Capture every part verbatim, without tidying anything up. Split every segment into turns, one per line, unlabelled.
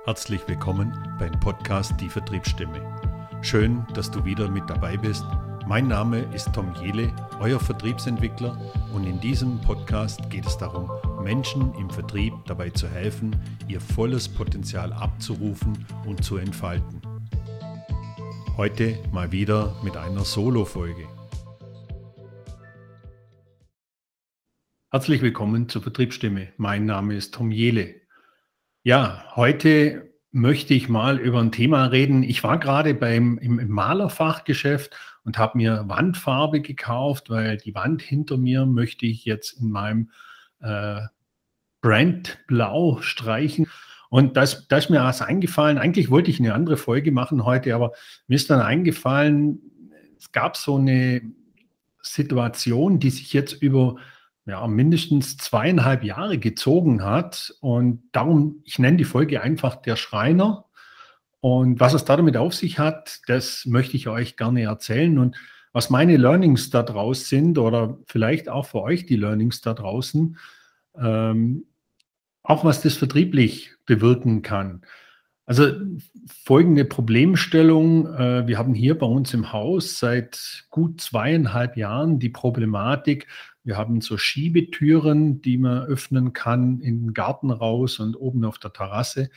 Herzlich willkommen beim Podcast Die Vertriebsstimme. Schön, dass du wieder mit dabei bist. Mein Name ist Tom Jehle, euer Vertriebsentwickler, und in diesem Podcast geht es darum, Menschen im Vertrieb dabei zu helfen, ihr volles Potenzial abzurufen und zu entfalten. Heute mal wieder mit einer Solo-Folge. Herzlich willkommen zur Vertriebsstimme. Mein Name ist Tom Jehle. Ja, heute möchte ich mal über ein Thema reden. Ich war gerade beim im, im Malerfachgeschäft und habe mir Wandfarbe gekauft, weil die Wand hinter mir möchte ich jetzt in meinem äh, Brand Blau streichen. Und da ist, da ist mir was eingefallen. Eigentlich wollte ich eine andere Folge machen heute, aber mir ist dann eingefallen, es gab so eine Situation, die sich jetzt über ja, mindestens zweieinhalb Jahre gezogen hat. Und darum, ich nenne die Folge einfach der Schreiner. Und was es damit auf sich hat, das möchte ich euch gerne erzählen. Und was meine Learnings da draußen sind oder vielleicht auch für euch die Learnings da draußen, ähm, auch was das vertrieblich bewirken kann. Also folgende Problemstellung. Äh, wir haben hier bei uns im Haus seit gut zweieinhalb Jahren die Problematik, wir haben so Schiebetüren, die man öffnen kann in den Garten raus und oben auf der Terrasse.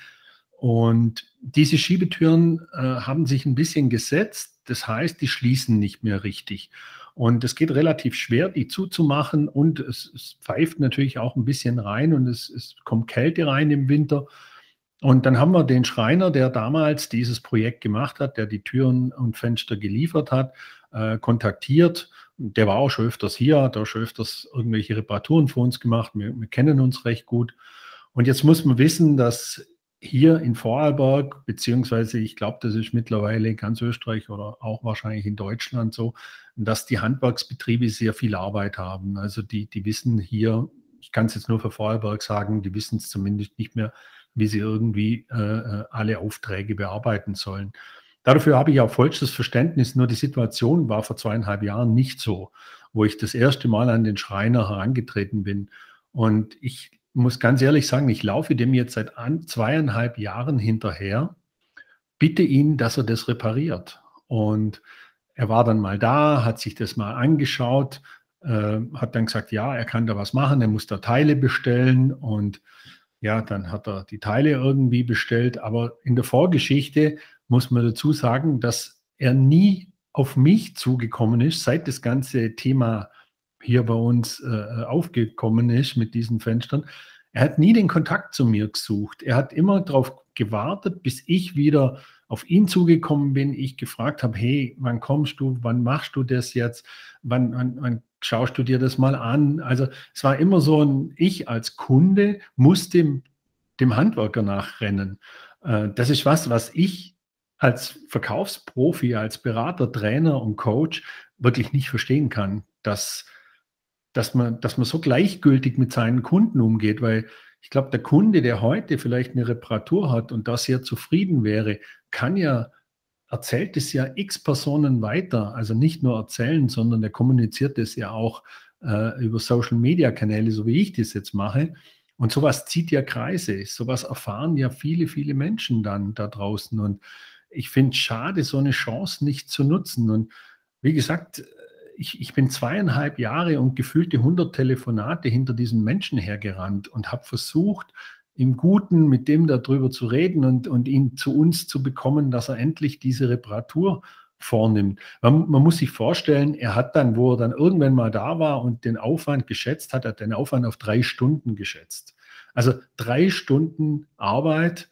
Und diese Schiebetüren äh, haben sich ein bisschen gesetzt. Das heißt, die schließen nicht mehr richtig. Und es geht relativ schwer, die zuzumachen. Und es, es pfeift natürlich auch ein bisschen rein und es, es kommt Kälte rein im Winter. Und dann haben wir den Schreiner, der damals dieses Projekt gemacht hat, der die Türen und Fenster geliefert hat, äh, kontaktiert. Der war auch schon öfters hier, hat auch schon öfters irgendwelche Reparaturen für uns gemacht. Wir, wir kennen uns recht gut. Und jetzt muss man wissen, dass hier in Vorarlberg, beziehungsweise ich glaube, das ist mittlerweile ganz Österreich oder auch wahrscheinlich in Deutschland so, dass die Handwerksbetriebe sehr viel Arbeit haben. Also die, die wissen hier, ich kann es jetzt nur für Vorarlberg sagen, die wissen es zumindest nicht mehr, wie sie irgendwie äh, alle Aufträge bearbeiten sollen. Dafür habe ich auch vollstes Verständnis, nur die Situation war vor zweieinhalb Jahren nicht so, wo ich das erste Mal an den Schreiner herangetreten bin. Und ich muss ganz ehrlich sagen, ich laufe dem jetzt seit an, zweieinhalb Jahren hinterher, bitte ihn, dass er das repariert. Und er war dann mal da, hat sich das mal angeschaut, äh, hat dann gesagt, ja, er kann da was machen, er muss da Teile bestellen. Und ja, dann hat er die Teile irgendwie bestellt. Aber in der Vorgeschichte muss man dazu sagen, dass er nie auf mich zugekommen ist, seit das ganze Thema hier bei uns äh, aufgekommen ist mit diesen Fenstern. Er hat nie den Kontakt zu mir gesucht. Er hat immer darauf gewartet, bis ich wieder auf ihn zugekommen bin. Ich gefragt habe, hey, wann kommst du? Wann machst du das jetzt? Wann, wann, wann schaust du dir das mal an? Also es war immer so ein, ich als Kunde muss dem, dem Handwerker nachrennen. Äh, das ist was, was ich als Verkaufsprofi, als Berater, Trainer und Coach wirklich nicht verstehen kann, dass, dass, man, dass man so gleichgültig mit seinen Kunden umgeht, weil ich glaube, der Kunde, der heute vielleicht eine Reparatur hat und da sehr zufrieden wäre, kann ja, erzählt es ja x Personen weiter, also nicht nur erzählen, sondern er kommuniziert es ja auch äh, über Social-Media-Kanäle, so wie ich das jetzt mache. Und sowas zieht ja Kreise, sowas erfahren ja viele, viele Menschen dann da draußen. Und ich finde es schade, so eine Chance nicht zu nutzen. Und wie gesagt, ich, ich bin zweieinhalb Jahre und gefühlte hundert Telefonate hinter diesen Menschen hergerannt und habe versucht, im Guten mit dem darüber zu reden und, und ihn zu uns zu bekommen, dass er endlich diese Reparatur vornimmt. Man, man muss sich vorstellen, er hat dann, wo er dann irgendwann mal da war und den Aufwand geschätzt hat, hat den Aufwand auf drei Stunden geschätzt. Also drei Stunden Arbeit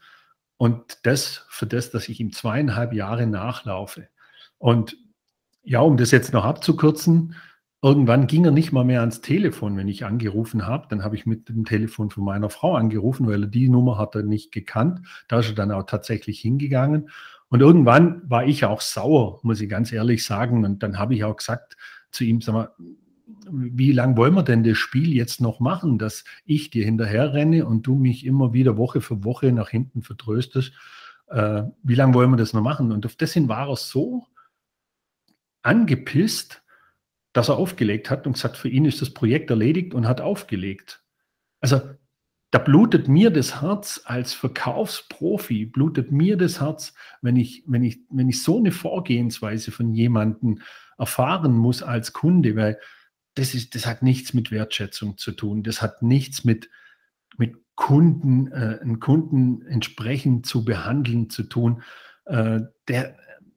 und das für das, dass ich ihm zweieinhalb Jahre nachlaufe. Und ja, um das jetzt noch abzukürzen, irgendwann ging er nicht mal mehr ans Telefon, wenn ich angerufen habe. Dann habe ich mit dem Telefon von meiner Frau angerufen, weil er die Nummer hat er nicht gekannt. Da ist er dann auch tatsächlich hingegangen. Und irgendwann war ich auch sauer, muss ich ganz ehrlich sagen. Und dann habe ich auch gesagt zu ihm, sag mal, wie lange wollen wir denn das Spiel jetzt noch machen, dass ich dir hinterher renne und du mich immer wieder Woche für Woche nach hinten vertröstest? Äh, wie lange wollen wir das noch machen? Und auf das hin war er so angepisst, dass er aufgelegt hat und gesagt, für ihn ist das Projekt erledigt und hat aufgelegt. Also da blutet mir das Herz als Verkaufsprofi, blutet mir das Herz, wenn ich, wenn ich, wenn ich so eine Vorgehensweise von jemandem erfahren muss als Kunde, weil das ist, das hat nichts mit Wertschätzung zu tun. Das hat nichts mit, mit Kunden, äh, einen Kunden entsprechend zu behandeln zu tun. Äh, der,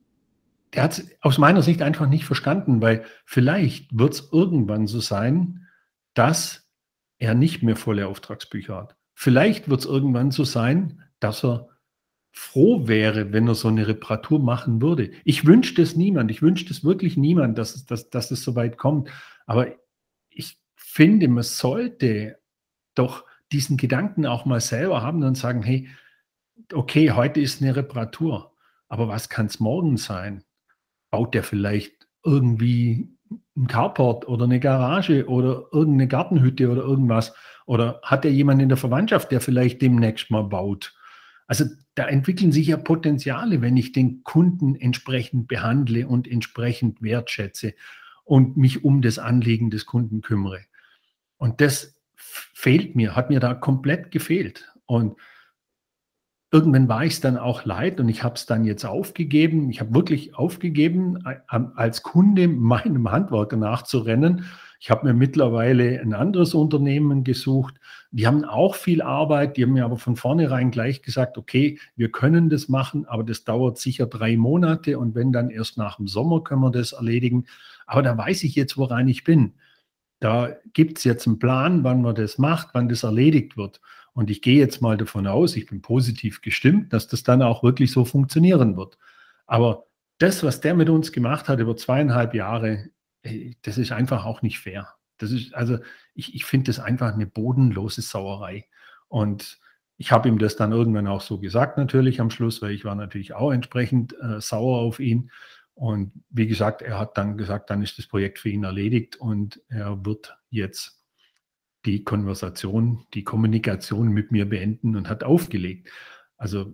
der hat es aus meiner Sicht einfach nicht verstanden, weil vielleicht wird es irgendwann so sein, dass er nicht mehr volle Auftragsbücher hat. Vielleicht wird es irgendwann so sein, dass er froh wäre, wenn er so eine Reparatur machen würde. Ich wünsche das niemand. Ich wünsche das wirklich niemand, dass, es- dass, dass es so weit kommt. Aber ich finde, man sollte doch diesen Gedanken auch mal selber haben und sagen, hey, okay, heute ist eine Reparatur, aber was kann es morgen sein? Baut der vielleicht irgendwie ein Carport oder eine Garage oder irgendeine Gartenhütte oder irgendwas? Oder hat er jemanden in der Verwandtschaft, der vielleicht demnächst mal baut? Also da entwickeln sich ja Potenziale, wenn ich den Kunden entsprechend behandle und entsprechend wertschätze und mich um das Anliegen des Kunden kümmere. Und das fehlt mir, hat mir da komplett gefehlt. Und irgendwann war ich es dann auch leid und ich habe es dann jetzt aufgegeben. Ich habe wirklich aufgegeben, als Kunde meinem Handwerker nachzurennen. Ich habe mir mittlerweile ein anderes Unternehmen gesucht. Die haben auch viel Arbeit, die haben mir aber von vornherein gleich gesagt, okay, wir können das machen, aber das dauert sicher drei Monate und wenn dann erst nach dem Sommer können wir das erledigen. Aber da weiß ich jetzt, woran ich bin. Da gibt es jetzt einen Plan, wann man das macht, wann das erledigt wird. Und ich gehe jetzt mal davon aus, ich bin positiv gestimmt, dass das dann auch wirklich so funktionieren wird. Aber das, was der mit uns gemacht hat über zweieinhalb Jahre, ey, das ist einfach auch nicht fair. Das ist, also ich, ich finde das einfach eine bodenlose Sauerei. Und ich habe ihm das dann irgendwann auch so gesagt, natürlich am Schluss, weil ich war natürlich auch entsprechend äh, sauer auf ihn. Und wie gesagt, er hat dann gesagt, dann ist das Projekt für ihn erledigt und er wird jetzt die Konversation, die Kommunikation mit mir beenden und hat aufgelegt. Also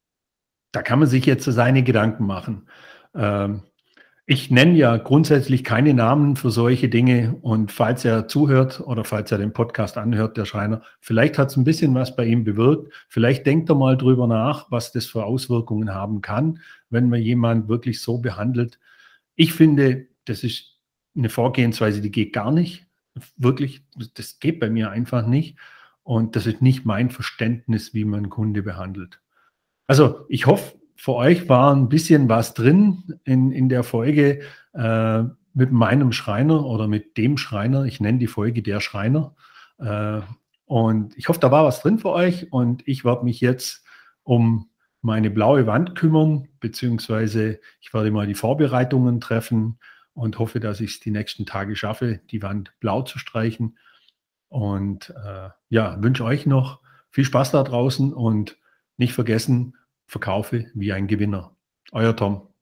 da kann man sich jetzt so seine Gedanken machen. Ähm, ich nenne ja grundsätzlich keine Namen für solche Dinge und falls er zuhört oder falls er den Podcast anhört, der Schreiner, vielleicht hat es ein bisschen was bei ihm bewirkt. Vielleicht denkt er mal drüber nach, was das für Auswirkungen haben kann, wenn man jemanden wirklich so behandelt. Ich finde, das ist eine Vorgehensweise, die geht gar nicht. Wirklich, das geht bei mir einfach nicht. Und das ist nicht mein Verständnis, wie man einen Kunde behandelt. Also ich hoffe, für euch war ein bisschen was drin in, in der Folge äh, mit meinem Schreiner oder mit dem Schreiner. Ich nenne die Folge der Schreiner. Äh, und ich hoffe, da war was drin für euch. Und ich werde mich jetzt um meine blaue Wand kümmern, beziehungsweise ich werde mal die Vorbereitungen treffen und hoffe, dass ich es die nächsten Tage schaffe, die Wand blau zu streichen. Und äh, ja, wünsche euch noch viel Spaß da draußen und nicht vergessen, verkaufe wie ein Gewinner. Euer Tom.